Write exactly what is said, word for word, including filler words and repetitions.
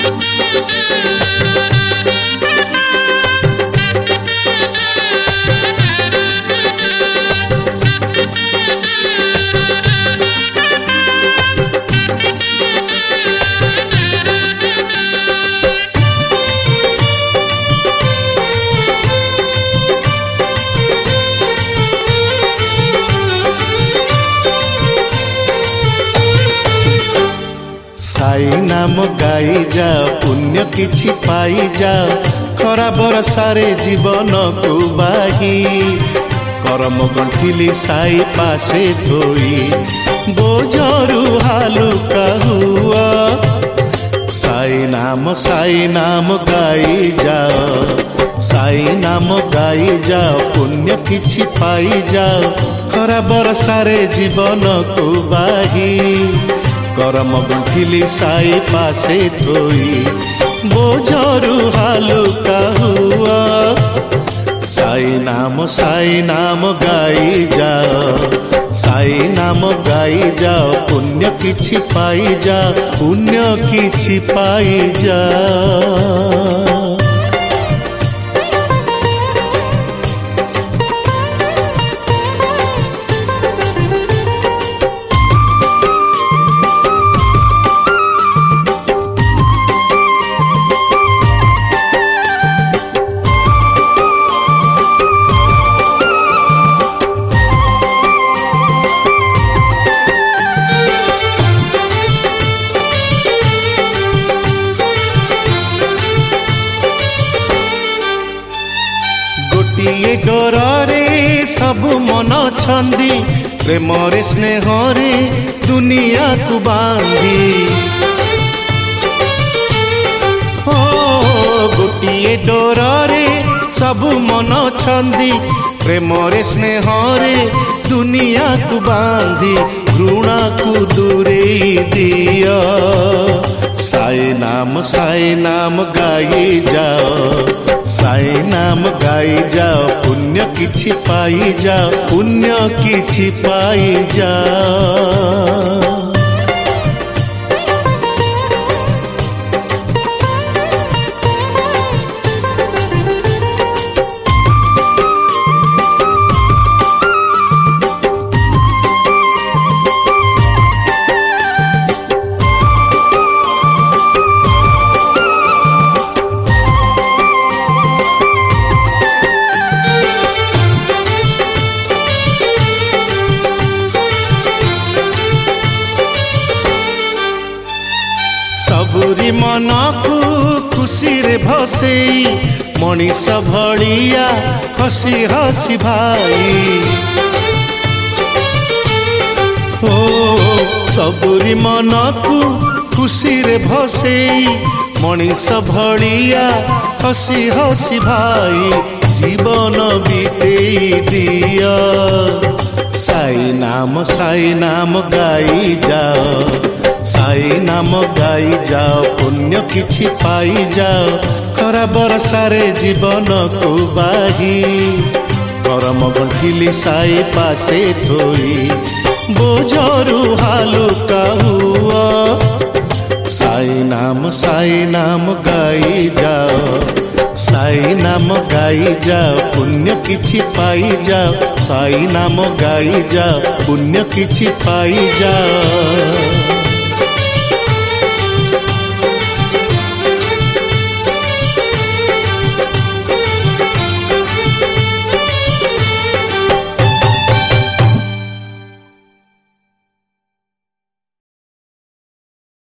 साई नाम गाई जाओ पुण्य किछि पाई जाओ खरा बरसारे जीवन को बाही करम गंठिली साई पासे धोई बोझरू हालुका हुआ साई नाम साई नाम गाई जाओ साई नाम गाई जाओ पुण्य किछि पाई जाओ खरा बरसारे जीवन को बाही करम गुंठिली साई पासे धोई बोझरू हालुका हुआ साई नाम साई नाम गाई जाओ साई नाम गाई जाओ पुण्य किछि पाई जाओ पुण्य किछि पाई जाओ। गोटिए डोरे सबु मन छंदी प्रेमरे स्नेहरे दुनिया को बांधी हो गोटिए डोरे सबु मन छंदी प्रेमरे स्नेहरे दुनिया को बांधी घृणा को दूरे दिया साई नाम साई नाम गाई जाओ साई नाम गाई जाओ पुण्य किछि पाई जाओ पुण्य किछि पाई जाओ। सबुरी मन को खुशी रे भसेई मनीष भलिया हसी हसी भाई हो सबुरी मन को खुशी रे भसेई मनीष भलिया हसी हसी भाई जीवन बीतेई दिया साई नाम साई नाम गाई जाओ साई नाम गाई जाओ पुण्य किछि पाई जाओ खरा बरसारे जीवन को बाही करम गंठिली साई पासे धोई बोझरू हालुका हुआ साई नाम साई नाम गाई जाओ साई नाम गाई जाओ पुण्य किछि पाई जाओ साई नाम गाई जाओ पुण्य किछि पाई जाओ।